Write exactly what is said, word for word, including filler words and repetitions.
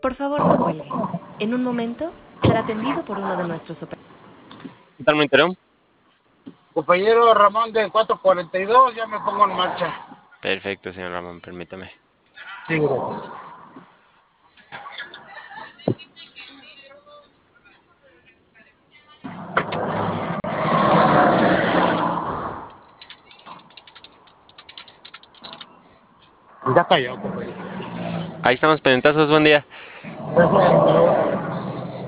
Por favor, no cuelgue. En un momento será atendido por uno de nuestros operadores. ¿Qué tal, monitoreo? Compañero Ramón de cuatro cuarenta y dos, ya me pongo en marcha. Perfecto, señor Ramón, permítame. Sí, gracias. Ya cayó, compañero. Ahí estamos, pendientazos, buen día. Gracias, hasta luego.